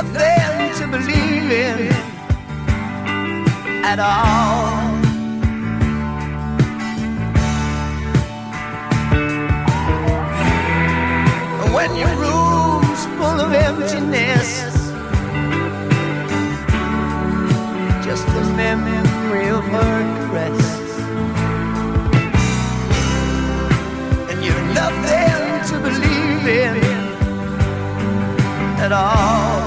nothing to believe in at all. When your room's full of emptiness, just the memory of her caress, and you're nothing to believe in at all.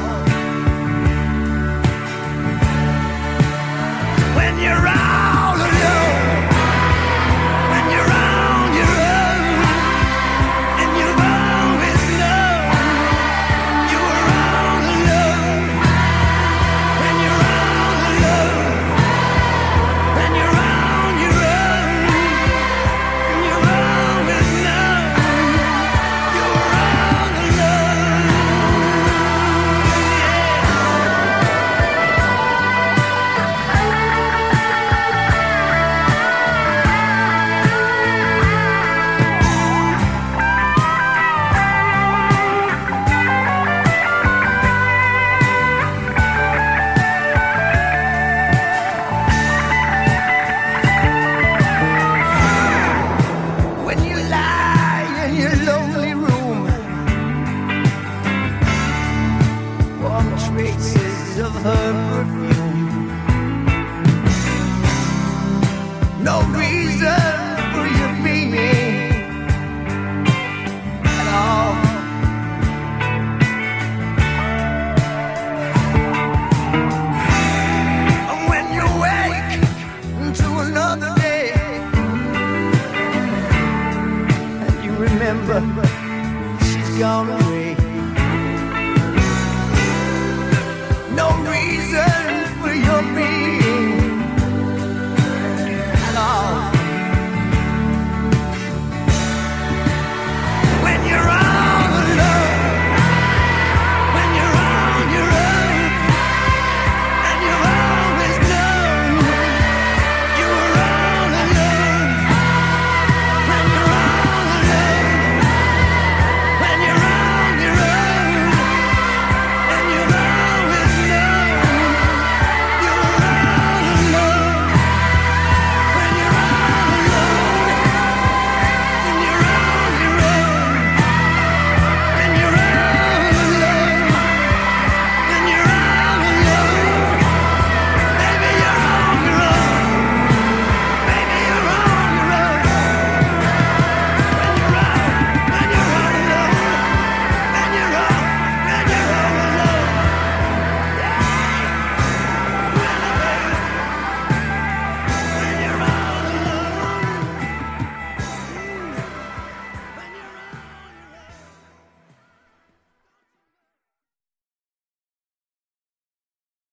When you're all alone, when you're on your own, and you've always known you were all alone. When you're all alone, when you're on your own, and you've always known you were all alone. When you lie in your lonely room, warm traces of her perfume, no reason for your being at all. And when you wake into another day, and you remember she's gone.